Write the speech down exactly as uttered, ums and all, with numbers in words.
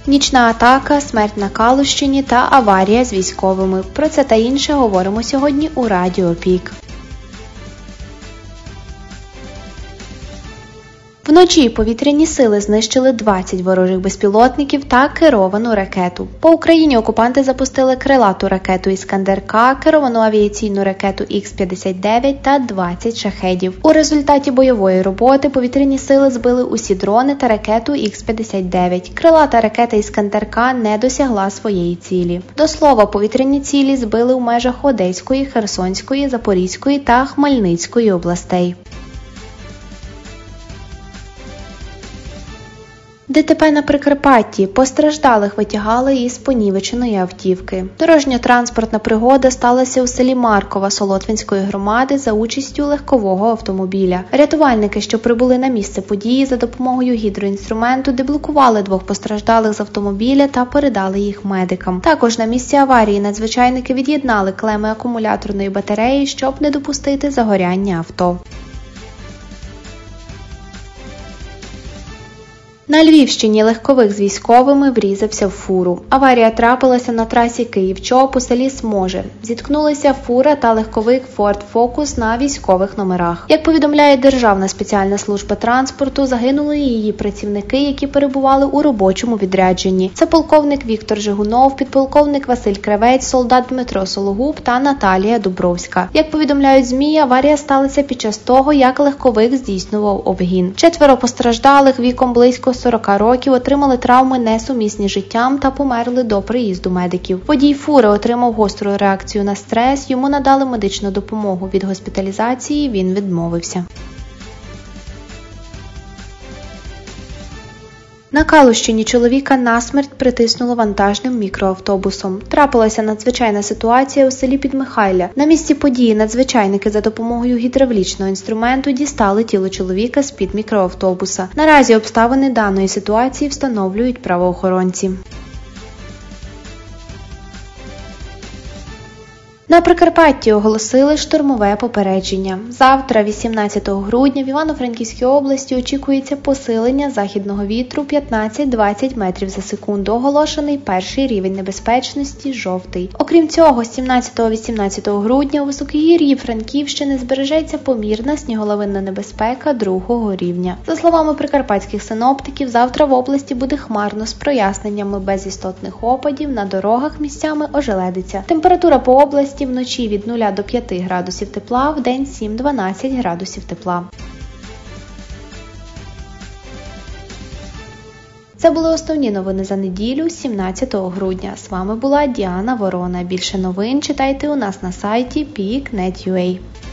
Нічна атака, смерть на Калущині та аварія з військовими. Про це та інше говоримо сьогодні у Радіо Пік. Вночі повітряні сили знищили двадцять ворожих безпілотників та керовану ракету. По Україні окупанти запустили крилату ракету «Іскандер-К», керовану авіаційну ракету Ікс п'ятдесят дев'ять та двадцять шахедів. У результаті бойової роботи повітряні сили збили усі дрони та ракету Ікс п'ятдесят дев'ять. Крилата ракета «Іскандер-К» не досягла своєї цілі. До слова, повітряні цілі збили у межах Одеської, Херсонської, Запорізької та Хмельницької областей. ДТП на Прикарпатті. Постраждалих витягали із понівеченої автівки. Дорожньо-транспортна пригода сталася у селі Маркова Солотвинської громади за участю легкового автомобіля. Рятувальники, що прибули на місце події, за допомогою гідроінструменту деблокували двох постраждалих з автомобіля та передали їх медикам. Також на місці аварії надзвичайники від'єднали клеми акумуляторної батареї, щоб не допустити загоряння авто. На Львівщині легковик з військовими врізався в фуру. Аварія трапилася на трасі Київ-Чоп у селі Сможе. Зіткнулися фура та легковик Ford Focus на військових номерах. Як повідомляє Державна спеціальна служба транспорту, загинули її працівники, які перебували у робочому відрядженні. Це полковник Віктор Жигунов, підполковник Василь Кравець, солдат Дмитро Сологуб та Наталія Дубровська. Як повідомляють ЗМІ, аварія сталася під час того, як легковик здійснював обгін. Четверо постраждалих віком близько сорок років отримали травми несумісні з життям та померли до приїзду медиків. Водій фури отримав гостру реакцію на стрес, йому надали медичну допомогу. Від госпіталізації він відмовився. На Калущині чоловіка насмерть притиснуло вантажним мікроавтобусом. Трапилася надзвичайна ситуація у селі Підмихайля. На місці події надзвичайники за допомогою гідравлічного інструменту дістали тіло чоловіка з-під мікроавтобуса. Наразі обставини даної ситуації встановлюють правоохоронці. На Прикарпатті оголосили штормове попередження. Завтра, вісімнадцятого грудня, в Івано-Франківській області очікується посилення західного вітру п'ятнадцять-двадцять метрів за секунду. Оголошений перший рівень небезпечності – жовтий. Окрім цього, сімнадцятого-вісімнадцятого грудня у високогір'ї Франківщини збережеться помірна сніголовинна небезпека другого рівня. За словами прикарпатських синоптиків, завтра в області буде хмарно з проясненнями без істотних опадів, на дорогах місцями ожеледиться. Температура по області вночі від нуля до п'яти градусів тепла, вдень сім-дванадцять градусів тепла. Це були основні новини за неділю, сімнадцятого грудня. З вами була Діана Ворона. Більше новин читайте у нас на сайті пік крапка нет крапка ю а.